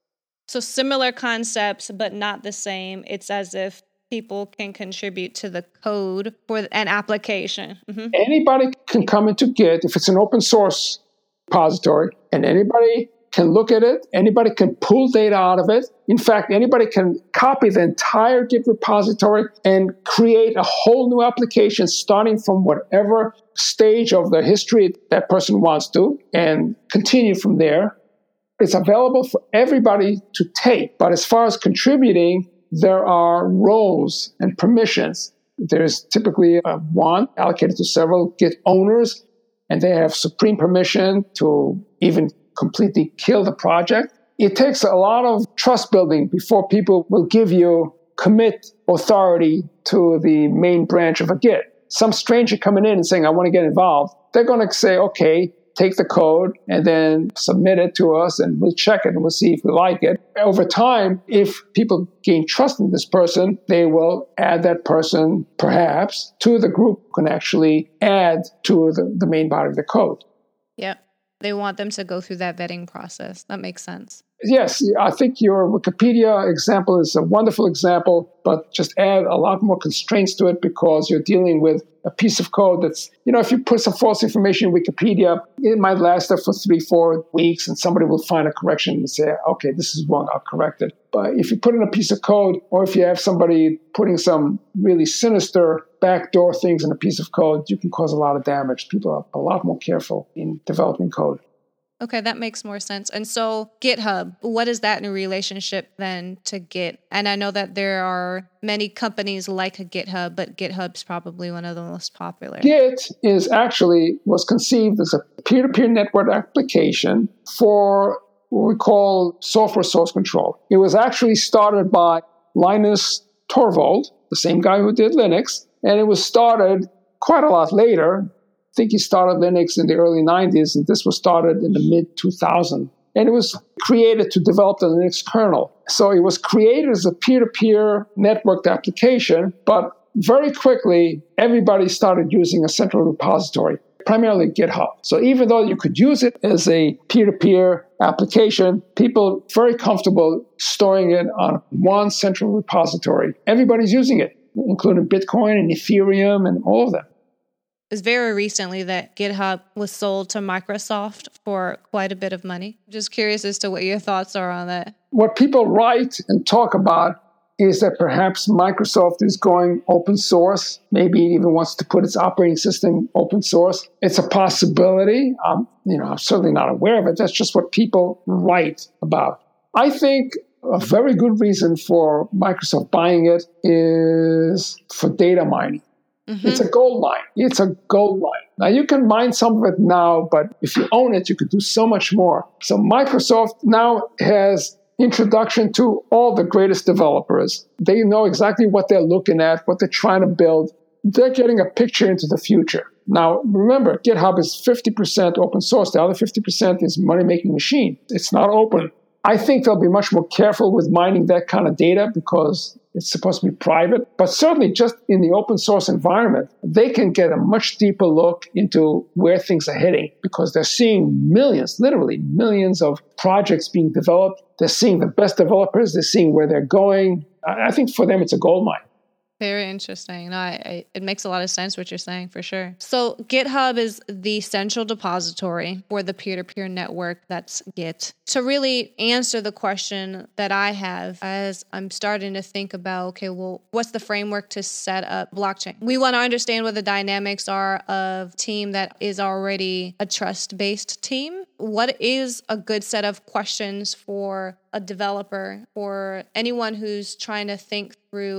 So similar concepts, but not the same. It's as if people can contribute to the code for an application. Mm-hmm. Anybody can come into Git if it's an open source repository, and anybody can look at it. Anybody can pull data out of it. In fact, anybody can copy the entire Git repository and create a whole new application starting from whatever stage of the history that person wants to and continue from there. It's available for everybody to take. But as far as contributing, there are roles and permissions. There's typically a one allocated to several Git owners, and they have supreme permission to even completely kill the project. It takes a lot of trust building before people will give you commit authority to the main branch of a Git. Some stranger coming in and saying, I want to get involved, they're going to say, okay, take the code and then submit it to us and we'll check it and we'll see if we like it. Over time, if people gain trust in this person, they will add that person perhaps to the group, can actually add to the, the main body of the code. Yeah. They want them to go through that vetting process. That makes sense. Yes, I think your Wikipedia example is a wonderful example, but just add a lot more constraints to it because you're dealing with a piece of code that's, you know, if you put some false information in Wikipedia, it might last there for three, four weeks and somebody will find a correction and say, okay, this is wrong, I'll correct it. But if you put in a piece of code or if you have somebody putting some really sinister backdoor things in a piece of code, you can cause a lot of damage. People are a lot more careful in developing code. Okay, that makes more sense. And so GitHub, what is that in relationship then to Git? And I know that there are many companies like GitHub, but GitHub's probably one of the most popular. Git is actually, was conceived as a peer-to-peer network application for what we call software source control. It was actually started by Linus Torvald, the same guy who did Linux, and it was started quite a lot later. I think he started Linux in the early nineties, and this was started in the mid two thousands. And it was created to develop the Linux kernel. So it was created as a peer-to-peer networked application, but very quickly, everybody started using a central repository, primarily GitHub. So even though you could use it as a peer-to-peer application, people very comfortable storing it on one central repository. Everybody's using it, including Bitcoin and Ethereum and all of them. It was very recently that GitHub was sold to Microsoft for quite a bit of money. Just curious as to what your thoughts are on that. What people write and talk about is that perhaps Microsoft is going open source, maybe it even wants to put its operating system open source. It's a possibility. Um, you know, I'm certainly not aware of it. That's just what people write about. I think a very good reason for Microsoft buying it is for data mining. Mm-hmm. It's a gold mine. It's a gold mine. Now, you can mine some of it now, but if you own it, you could do so much more. So Microsoft now has introduction to all the greatest developers. They know exactly what they're looking at, what they're trying to build. They're getting a picture into the future. Now, remember, GitHub is fifty percent open source. The other fifty percent is money-making machine. It's not open. I think they'll be much more careful with mining that kind of data because it's supposed to be private. But certainly just in the open source environment, they can get a much deeper look into where things are heading because they're seeing millions, literally millions of projects being developed. They're seeing the best developers. They're seeing where they're going. I think for them, it's a gold mine. Very interesting. No, I, I, it makes a lot of sense what you're saying for sure. So GitHub is the central depository for the peer-to-peer network that's Git. To really answer the question that I have as I'm starting to think about, okay, well, what's the framework to set up blockchain? We want to understand what the dynamics are of a team that is already a trust-based team. What is a good set of questions for a developer or anyone who's trying to think through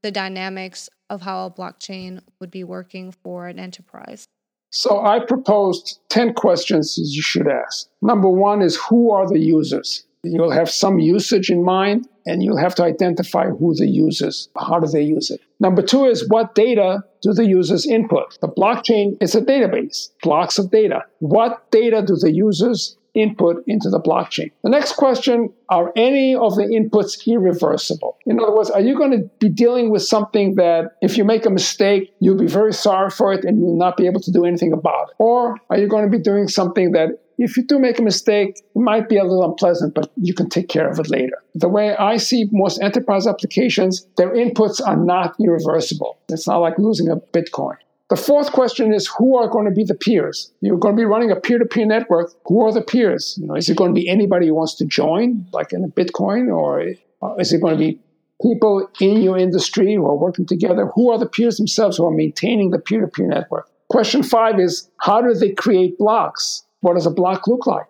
the dynamics of how a blockchain would be working for an enterprise? So I proposed ten questions you should ask. Number one is, who are the users? You'll have some usage in mind, and you'll have to identify who the users, how do they use it. Number two is, what data do the users input? The blockchain is a database, blocks of data. What data do the users input into the blockchain? The next question, are any of the inputs irreversible? In other words, are you going to be dealing with something that if you make a mistake, you'll be very sorry for it and you'll not be able to do anything about it? Or are you going to be doing something that if you do make a mistake, it might be a little unpleasant, but you can take care of it later? The way I see most enterprise applications, their inputs are not irreversible. It's not like losing a Bitcoin. The fourth question is, who are going to be the peers? You're going to be running a peer-to-peer network. Who are the peers? You know, is it going to be anybody who wants to join, like in a Bitcoin, or is it going to be people in your industry who are working together? Who are the peers themselves who are maintaining the peer-to-peer network? Question five is, how do they create blocks? What does a block look like?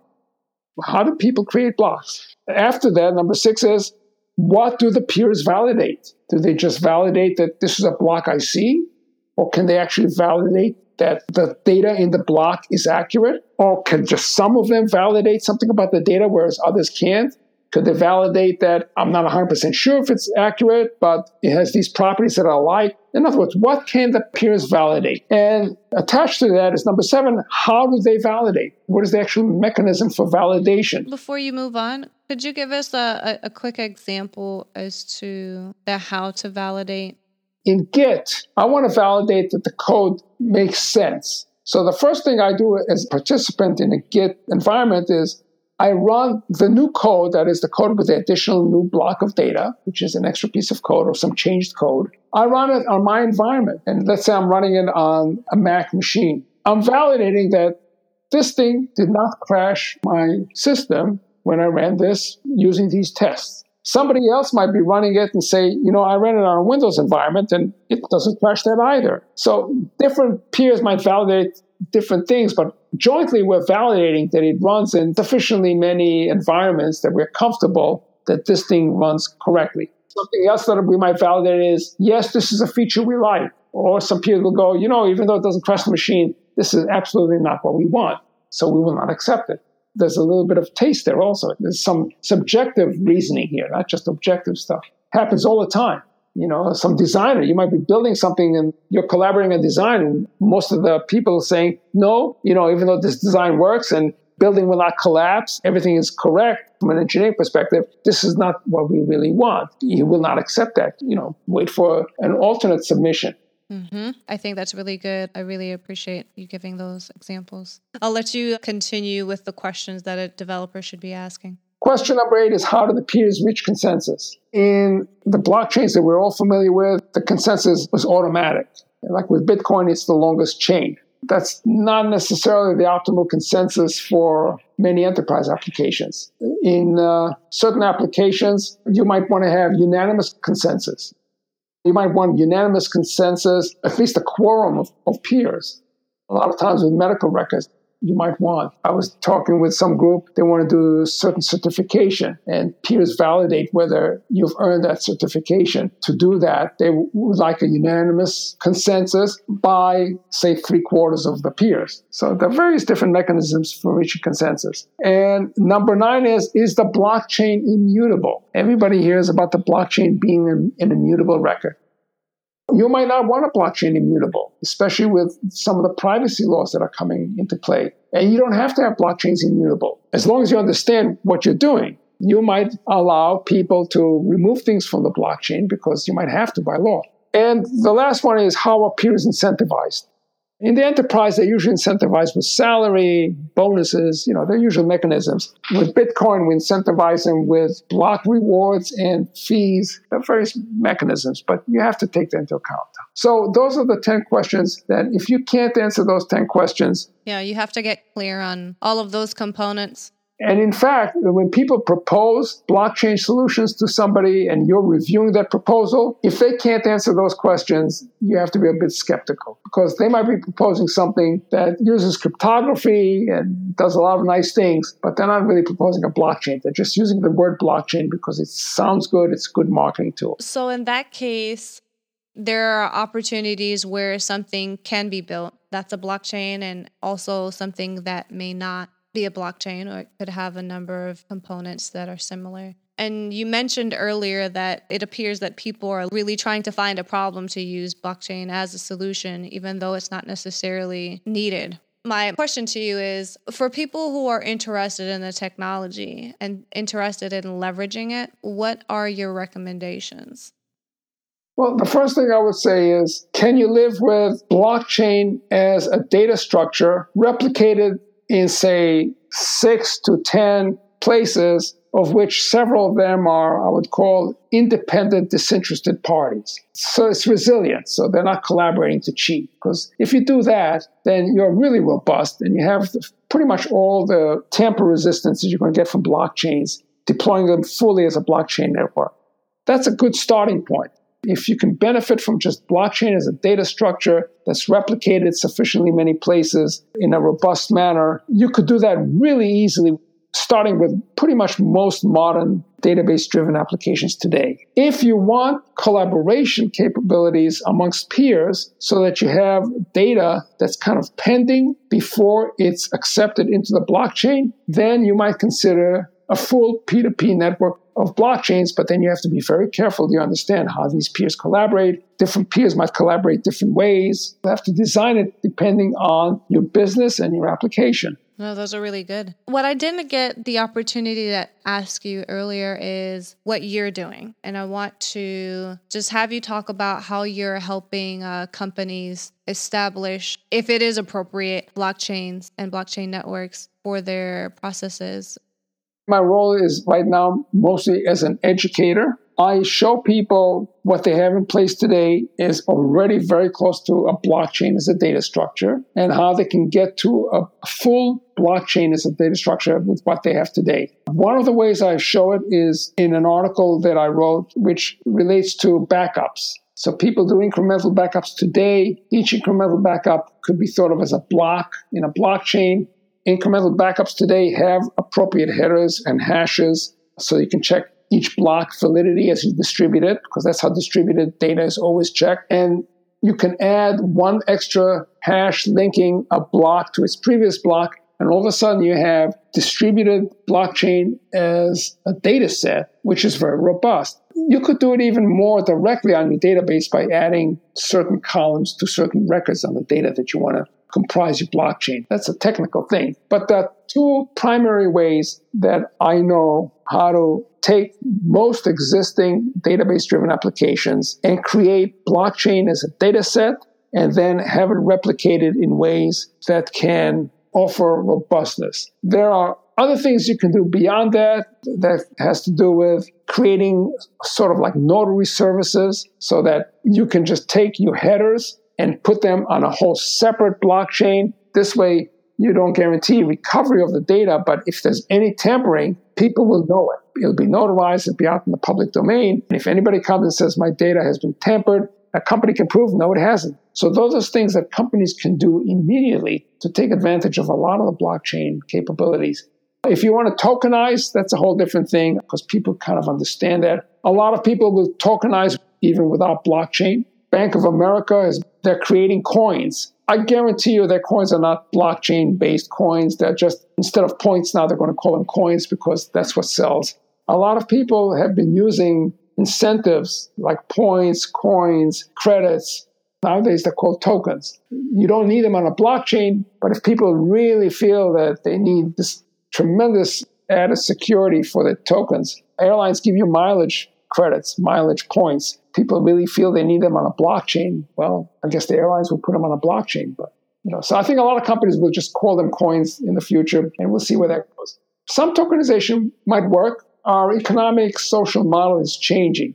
How do people create blocks? After that, number six is, what do the peers validate? Do they just validate that this is a block I see? Or can they actually validate that the data in the block is accurate? Or can just some of them validate something about the data, whereas others can't? Could they validate that I'm not one hundred percent sure if it's accurate, but it has these properties that I like? In other words, what can the peers validate? And attached to that is number seven, how do they validate? What is the actual mechanism for validation? Before you move on, could you give us a, a, a quick example as to the how to validate? In Git, I want to validate that the code makes sense. So the first thing I do as a participant in a Git environment is I run the new code, that is the code with the additional new block of data, which is an extra piece of code or some changed code. I run it on my environment. And let's say I'm running it on a Mac machine. I'm validating that this thing did not crash my system when I ran this using these tests. Somebody else might be running it and say, you know, I ran it on a Windows environment and it doesn't crash that either. So different peers might validate different things, but jointly we're validating that it runs in sufficiently many environments that we're comfortable that this thing runs correctly. Something else that we might validate is, yes, this is a feature we like. Or some peers will go, you know, even though it doesn't crash the machine, this is absolutely not what we want, so we will not accept it. There's a little bit of taste there also. There's some subjective reasoning here, not just objective stuff. Happens all the time. You know, some designer, you might be building something and you're collaborating on design, and most of the people are saying, no, you know, even though this design works and building will not collapse, everything is correct from an engineering perspective, this is not what we really want. You will not accept that. You know, wait for an alternate submission. Mm-hmm. I think that's really good. I really appreciate you giving those examples. I'll let you continue with the questions that a developer should be asking. Question number eight is, how do the peers reach consensus? In the blockchains that we're all familiar with, the consensus was automatic. Like with Bitcoin, it's the longest chain. That's not necessarily the optimal consensus for many enterprise applications. In uh, certain applications, you might want to have unanimous consensus. You might want unanimous consensus, at least a quorum of, of peers. A lot of times with medical records, you might want. I was talking with some group, they want to do certain certification, and peers validate whether you've earned that certification. To do that, they would like a unanimous consensus by, say, three quarters of the peers. So there are various different mechanisms for reaching consensus. And number nine is, is the blockchain immutable? Everybody hears about the blockchain being an, an immutable record. You might not want a blockchain immutable, especially with some of the privacy laws that are coming into play. And you don't have to have blockchains immutable. As long as you understand what you're doing, you might allow people to remove things from the blockchain because you might have to by law. And the last one is, how are peers incentivized? In the enterprise, they're usually incentivized with salary, bonuses, you know, they're usual mechanisms. With Bitcoin, we incentivize them with block rewards and fees. There are various mechanisms, but you have to take that into account. So those are the ten questions that if you can't answer those ten questions. Yeah, you have to get clear on all of those components. And in fact, when people propose blockchain solutions to somebody and you're reviewing that proposal, if they can't answer those questions, you have to be a bit skeptical because they might be proposing something that uses cryptography and does a lot of nice things, but they're not really proposing a blockchain. They're just using the word blockchain because it sounds good. It's a good marketing tool. So in that case, There are opportunities where something can be built that's a blockchain and also something that may not be a blockchain, or it could have a number of components that are similar. And you mentioned earlier that it appears that people are really trying to find a problem to use blockchain as a solution, even though it's not necessarily needed. My question to you is, for people who are interested in the technology and interested in leveraging it, what are your recommendations? Well, the first thing I would say is, can you live with blockchain as a data structure replicated in, say, six to ten places, of which several of them are, I would call, independent, disinterested parties. So it's resilient, so they're not collaborating to cheat. Because if you do that, then you're really robust, and you have pretty much all the tamper resistance that you're going to get from blockchains, deploying them fully as a blockchain network. That's a good starting point. If you can benefit from just blockchain as a data structure that's replicated sufficiently many places in a robust manner, you could do that really easily, starting with pretty much most modern database-driven applications today. If you want collaboration capabilities amongst peers so that you have data that's kind of pending before it's accepted into the blockchain, then you might consider a full P two P network of blockchains, but then you have to be very careful to understand how these peers collaborate. Different peers might collaborate different ways. You have to design it depending on your business and your application. No, those are really good. What I didn't get the opportunity to ask you earlier is what you're doing. And I want to just have you talk about how you're helping uh, companies establish, if it is appropriate, blockchains and blockchain networks for their processes. My role is right now mostly as an educator. I show people what they have in place today is already very close to a blockchain as a data structure, and how they can get to a full blockchain as a data structure with what they have today. One of the ways I show it is in an article that I wrote, which relates to backups. So people do incremental backups today. Each incremental backup could be thought of as a block in a blockchain. Incremental backups today have appropriate headers and hashes, so you can check each block validity as you distribute it, because that's how distributed data is always checked. And you can add one extra hash linking a block to its previous block, and all of a sudden you have distributed blockchain as a data set, which is very robust. You could do it even more directly on your database by adding certain columns to certain records on the data that you want to comprise your blockchain. That's a technical thing. But there are two primary ways that I know how to take most existing database-driven applications and create blockchain as a data set, and then have it replicated in ways that can offer robustness. There are other things you can do beyond that. That has to do with creating sort of like notary services so that you can just take your headers and put them on a whole separate blockchain. This way, you don't guarantee recovery of the data, but if there's any tampering, people will know it. It'll be notarized, it'll be out in the public domain. And if anybody comes and says, my data has been tampered, a company can prove, no, it hasn't. So those are things that companies can do immediately to take advantage of a lot of the blockchain capabilities. If you want to tokenize, that's a whole different thing, because people kind of understand that. A lot of people will tokenize even without blockchain. Bank of America, is they're creating coins. I guarantee you their coins are not blockchain-based coins. They're just, instead of points now, they're going to call them coins because that's what sells. A lot of people have been using incentives like points, coins, credits. Nowadays, they're called tokens. You don't need them on a blockchain, but if people really feel that they need this tremendous added security for the tokens, airlines give you mileage credits, mileage points. People really feel they need them on a blockchain. Well, I guess the airlines will put them on a blockchain. But you know, so I think a lot of companies will just call them coins in the future, and we'll see where that goes. Some tokenization might work. Our economic social model is changing.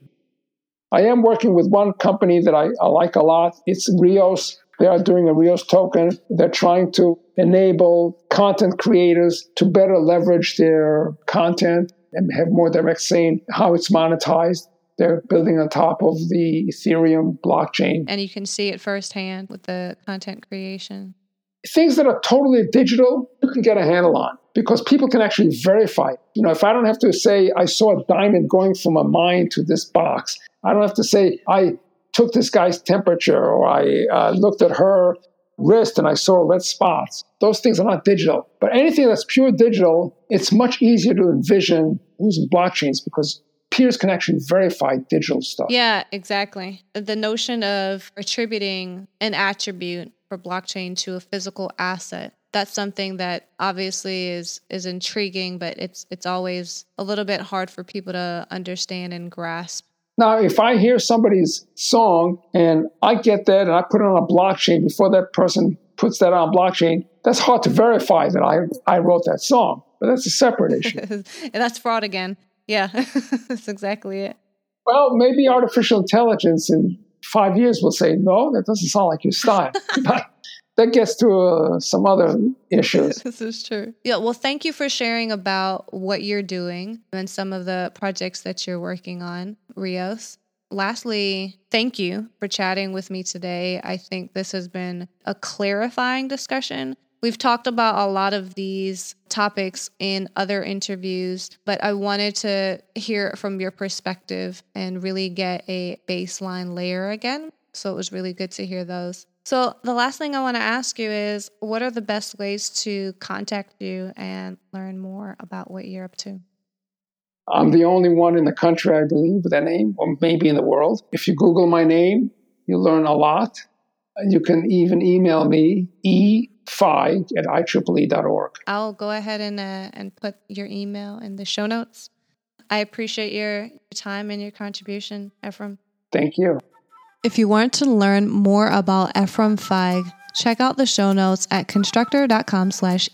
I am working with one company that I, I like a lot. It's Rios. They are doing a Rios token. They're trying to enable content creators to better leverage their content and have more direct say in how it's monetized. They're building on top of the Ethereum blockchain. And you can see it firsthand with the content creation. Things that are totally digital, you can get a handle on because people can actually verify it. You know, if I don't have to say I saw a diamond going from a mine to this box, I don't have to say I took this guy's temperature, or I uh, looked at her wrist and I saw red spots. Those things are not digital. But anything that's pure digital, it's much easier to envision using blockchains because peers can actually verify digital stuff. Yeah, exactly. The notion of attributing an attribute for blockchain to a physical asset, that's something that obviously is is intriguing, but it's it's always a little bit hard for people to understand and grasp. Now, if I hear somebody's song and I get that and I put it on a blockchain before that person puts that on blockchain, that's hard to verify that I, I wrote that song. But that's a separate issue. And that's fraud again. Yeah, that's exactly it. Well, maybe artificial intelligence in five years will say, no, that doesn't sound like your style. But that gets to uh, some other issues. This is true. Yeah, well, thank you for sharing about what you're doing and some of the projects that you're working on, Rios. Lastly, thank you for chatting with me today. I think this has been a clarifying discussion. We've talked about a lot of these topics in other interviews, but I wanted to hear from your perspective and really get a baseline layer again. So it was really good to hear those. So the last thing I want to ask you is, what are the best ways to contact you and learn more about what you're up to? I'm the only one in the country, I believe, with that name, or maybe in the world. If you Google my name, you'll learn a lot. You can even email me, e feig at I triple E dot org. I'll go ahead and uh, and put your email in the show notes. I appreciate your, your time and your contribution, Ephraim. Thank you. If you want to learn more about Ephraim Feig, check out the show notes at constructor.com slash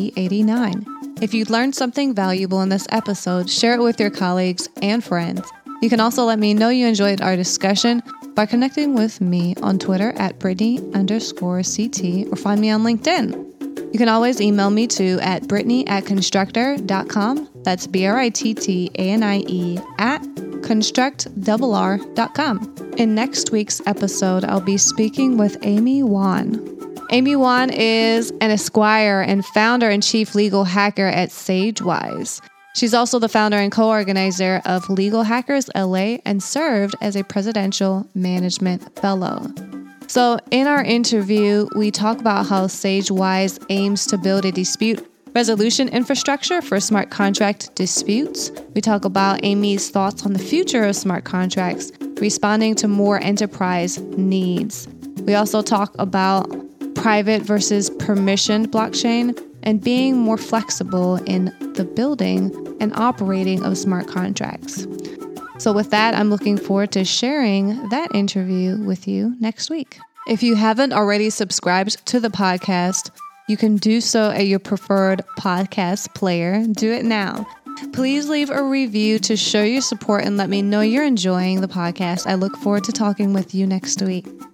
EP89. If you learned something valuable in this episode, share it with your colleagues and friends. You can also let me know you enjoyed our discussion by connecting with me on Twitter at Brittany underscore CT or find me on LinkedIn. You can always email me too at Brittany at constructor dot com. That's B R I T T A N I E at construct R R dot com. In next week's episode, I'll be speaking with Amy Wan. Amy Wan is an Esquire and founder and chief legal hacker at SageWise. She's also the founder and co-organizer of Legal Hackers L A and served as a presidential management fellow. So in our interview, we talk about how SageWise aims to build a dispute resolution infrastructure for smart contract disputes. We talk about Amy's thoughts on the future of smart contracts, responding to more enterprise needs. We also talk about private versus permissioned blockchain and being more flexible in the building and operating of smart contracts. So with that, I'm looking forward to sharing that interview with you next week. If you haven't already subscribed to the podcast, you can do so at your preferred podcast player. Do it now. Please leave a review to show your support and let me know you're enjoying the podcast. I look forward to talking with you next week.